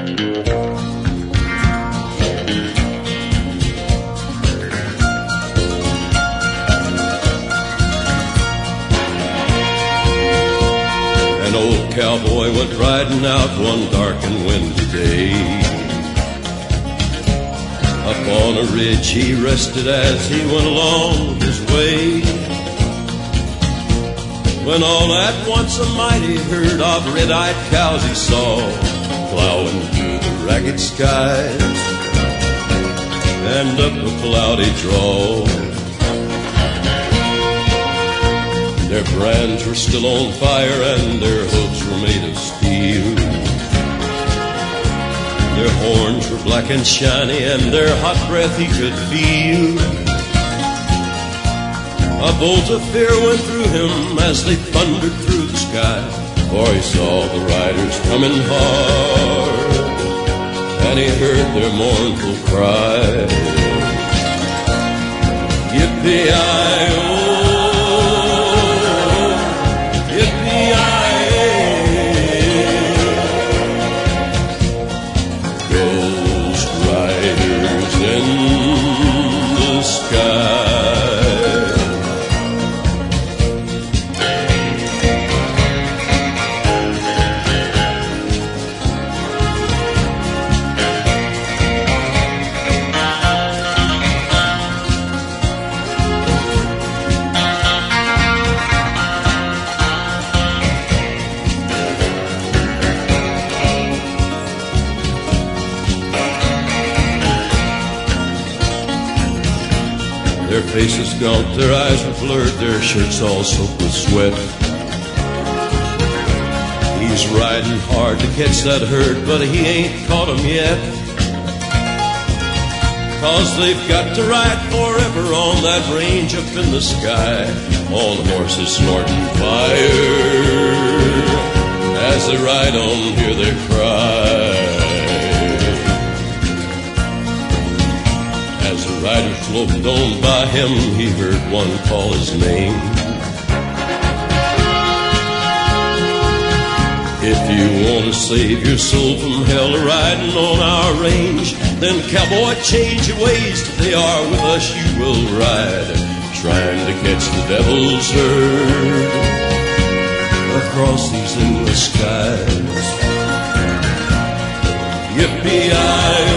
An old cowboy went riding out one dark and windy day. Up on a ridge he rested as he went along his way, when all at once a mighty herd of red-eyed cows he saw plowing through the ragged skies and up a cloudy draw. Their brands were still on fire and their hooves were made of steel. Their horns were black and shiny and their hot breath he could feel. A bolt of fear went through him as they thundered through the sky, for he saw the riders coming hard and he heard their mournful cry. Yippee-i-oh, Their faces gaunt, their eyes were blurred, their shirts all soaked with sweat. He's riding hard to catch that herd, but he ain't caught 'em yet. 'Cause they've got to ride forever on that range up in the sky, all the horses snorting fire. As they ride on, hear their cry. As the rider floated on by him, he heard one call his name. If you want to save your soul from hell riding on our range, then cowboy, change your ways. Today are with us you will ride, trying to catch the devil's herd across these endless skies. Yippee-i-oh,